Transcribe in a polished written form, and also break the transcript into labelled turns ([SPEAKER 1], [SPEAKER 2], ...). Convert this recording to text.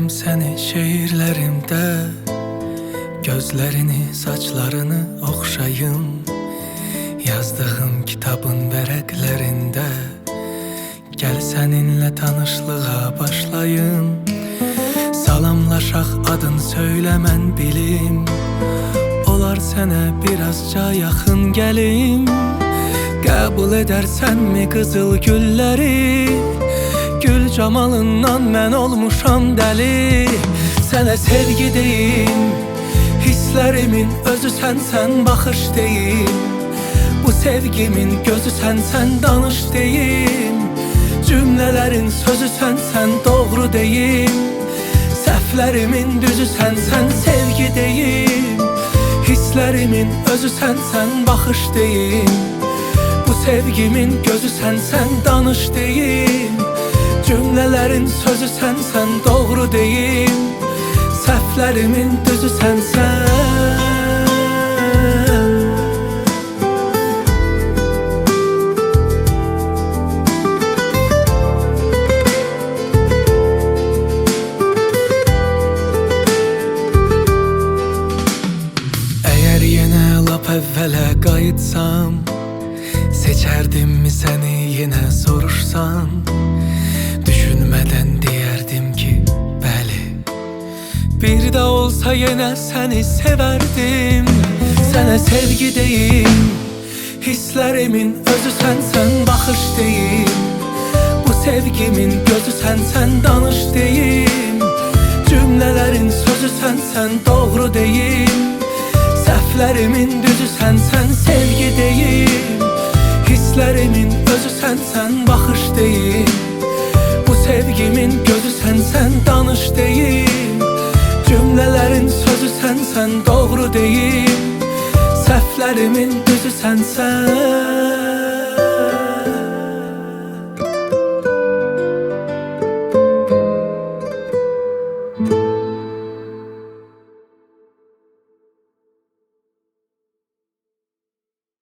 [SPEAKER 1] Yazıram seni şiirlerimde, gözlerini, saçlarını okşayım. Yazdığım kitabın vərəqlərində, gel seninle tanışlığa başlayım. Salamlaşaq, adın söylemən bilim, olar sənə birazca yaxın gəlim. Qəbul edərsənmi qızıl gülləri, gül camalından mən olmuşam dəli. Sənə sevgi deyim, hislerimin özü sənsən, baxış deyim. Bu sevgimin gözü sənsən, danış deyim. Cümlelerin sözü sənsən, doğru deyim. Səhvlərimin düzü sənsən, sevgi deyim. Hislerimin özü sənsən, baxış deyim. Bu sevgimin gözü sənsən, danış deyim. Cümlelerin sözü sənsən, doğru deyim. Səhvlərimin düzü sənsən. Lap əvvələ qayıtsam, seçərdimmi səni yenə soruşsam? Düşünmədən deyərdim ki, bəli, bir də olsa yenə səni sevərdim. Sənə sevgi deyim, hislerimin özü sənsən, baxış deyim. Bu sevgimin gözü sənsən, danış deyim. Cümlelerin sözü sənsən, doğru deyim. Səhvlərimin düzü sənsən, sevgi deyim. Hislerimin özü sənsən, baxış deyim. Bu sevgimin gözü sənsən, danış deyim. Cümlelerin sözü sənsən, doğru deyim. Səhvlərimin düzü sənsən.